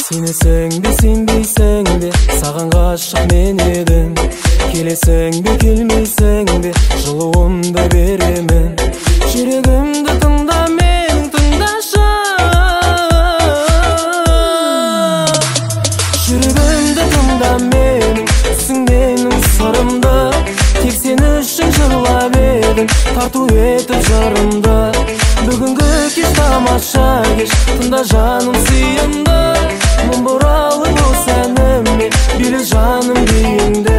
Сенесің бе сенбейсің бе, саған ғашық мен едім. Келесің бе келмейсің бе, жылуымды беремін. Жүрегімді тыңда менің, тыңдашы. Жүрегімді тыңда менің, түсің менің сырымды. Тек сен үшін жырлап едім, тарту етіп жарымды. Бүгінгі кеш тамаша кеш, тыңда жаным сүйімді. Мың бұралы бұл сәніме, биле жаным биіңді.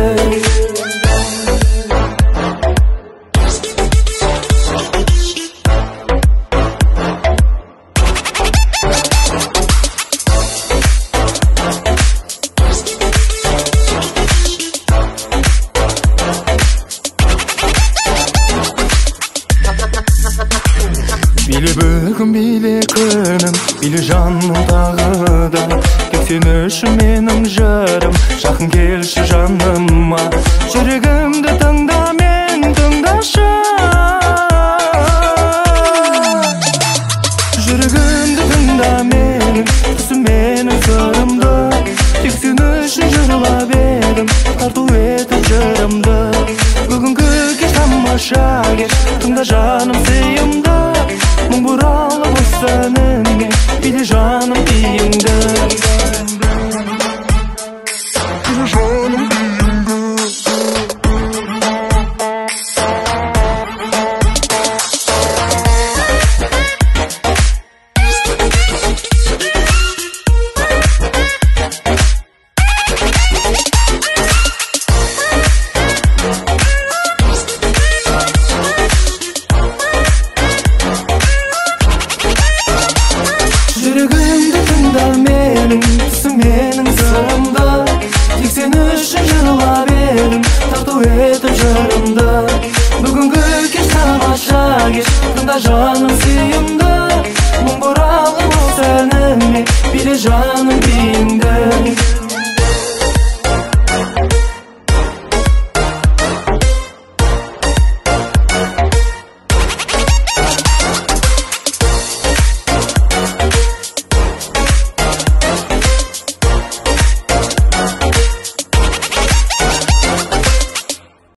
Биле бүгін, биле күнім, биле жаным тағы да. Тек сен үшін менің жырым, жақын келші жаныма. Жүрегімді тыңда мен, тыңдашы. Жүрегімді тыңда менің, түсім менің сырымды. Тек сен үшін жырлап едім, тарту етіп жырымды. Бүгінгі кеш тамаша кеш, тыңда жаным сүйімді. Мың бұралы бұл сәніме, биле жаным биіңді. Биле жаным биіңді. Жүрегімді тыңда менің, түсім менің сырымды. Тек сен үшін жырлап едім, тарту етіп жырымды. Бүгінгі кеш тамаша кеш, тыңда жаным сүйімді.